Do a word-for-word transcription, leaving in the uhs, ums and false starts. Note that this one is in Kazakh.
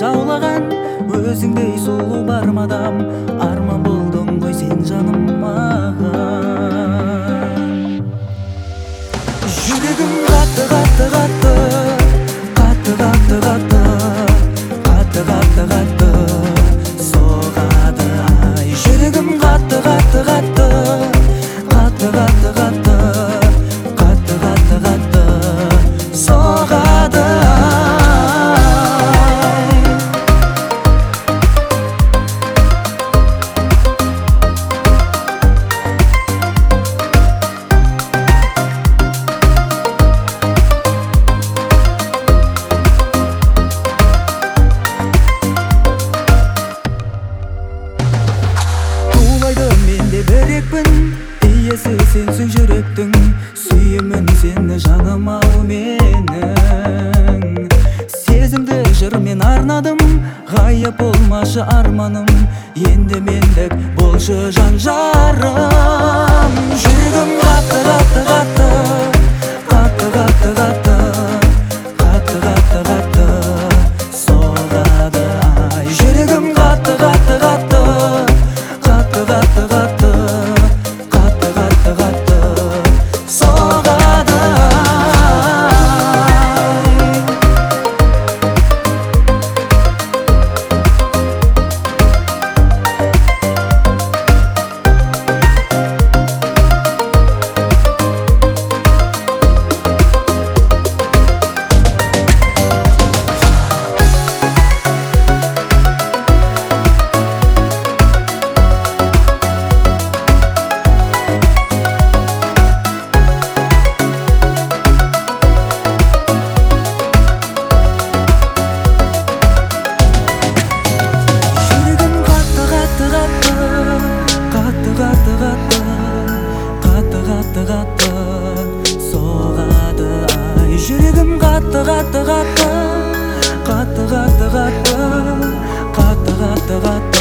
жаулаган, өзүңдөй сулуу бар мадам, арман болдуң ғой сен жаным маған. Жүрегім қатты қатты қатты, қатты қатты қатты, қатты қатты қатты соғады ай. Жүрегім қатты қатты қатты, қатты қатты қатты, қатты қатты қатты соғады берекпін, иесі сенсің жүректің, сүйемін сені жаным ау менің. Сезімді жырмен арнадым, ғайып болмашы арманым, енді мендік болшы жан жарым. Жүрегім қатты қатты қатты, қатты қатты қатты, қатты қатты қатты соғады ай. Жүрегім қатты қатты қатты, қатты қатты қатты, қатты қатты қатты соғады ай. Жүрегім қатты қатты қатты, қатты қатты қатты, қатты қатты қатты